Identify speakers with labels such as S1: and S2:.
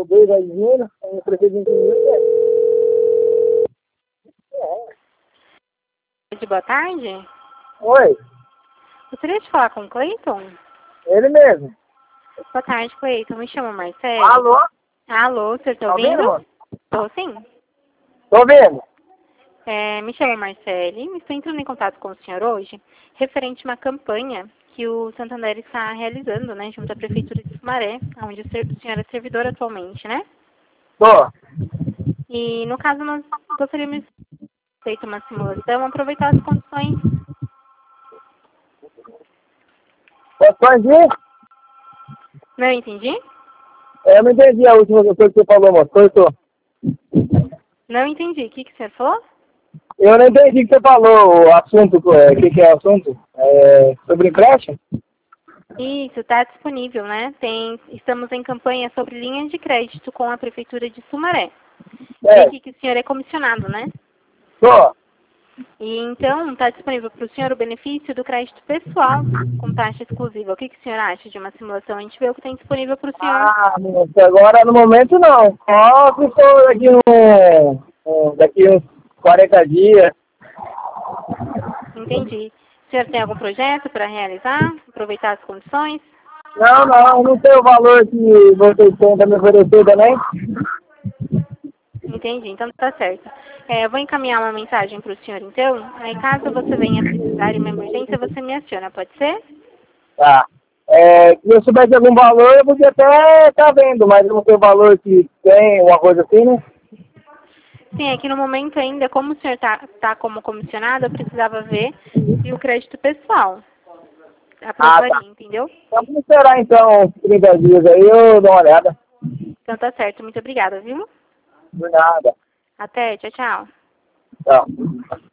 S1: 2 de junho, o prefeito de
S2: Boa tarde.
S1: Oi,
S2: Gostaria de falar com o Cleiton?
S1: ele mesmo.
S2: Boa tarde, Cleiton. Me chamo Marcelo.
S1: Alô?
S2: Alô, você está
S1: Tá ouvindo,
S2: ouvindo?
S1: mano?
S2: Estou sim.
S1: Tô ouvindo.
S2: Me chamo Marcele e estou entrando em contato com o senhor hoje, referente a uma campanha que o Santander está realizando, né, junto à Prefeitura de Sumaré, onde o senhor é servidor atualmente, né?
S1: Tô.
S2: E, no caso, nós gostaríamos de feito uma simulação, aproveitar as condições.
S1: Pode ir?
S2: Não entendi?
S1: Eu não entendi a última coisa que você falou, moço. Cortou.
S2: Não entendi. O que o senhor falou?
S1: Eu não entendi o que você falou, o assunto, o que é o assunto? Sobre empréstimo?
S2: Isso, está disponível, né? Estamos em campanha sobre linhas de crédito com a Prefeitura de Sumaré. Vi aqui que o senhor é comissionado, né?
S1: Tô.
S2: E então está disponível para o senhor o benefício do crédito pessoal com taxa exclusiva. O que o senhor acha de uma simulação? A gente vê o que tem disponível para o senhor.
S1: Ah, moço, agora no momento não. Só se for daqui uns 40 dias.
S2: Entendi. O senhor tem algum projeto para realizar? Aproveitar as condições?
S1: Não tem o valor que vocês tentam me oferecer também.
S2: Entendi, então tá certo. Eu vou encaminhar uma mensagem para o senhor, então. Aí, caso você venha precisar de uma emergência, você me aciona, pode ser?
S1: Tá. Se eu soubesse algum valor, eu podia até estar vendo, mas eu não sei o valor que tem, uma coisa assim, né?
S2: Sim, é que no momento ainda, como o senhor tá como comissionado, eu precisava ver se o crédito pessoal aprovaria,
S1: Tá.
S2: entendeu?
S1: Então vamos esperar então uns 30 dias aí, eu dou uma olhada.
S2: Então tá certo, muito obrigada, viu?
S1: Por nada.
S2: Até, tchau, tchau.
S1: Tchau.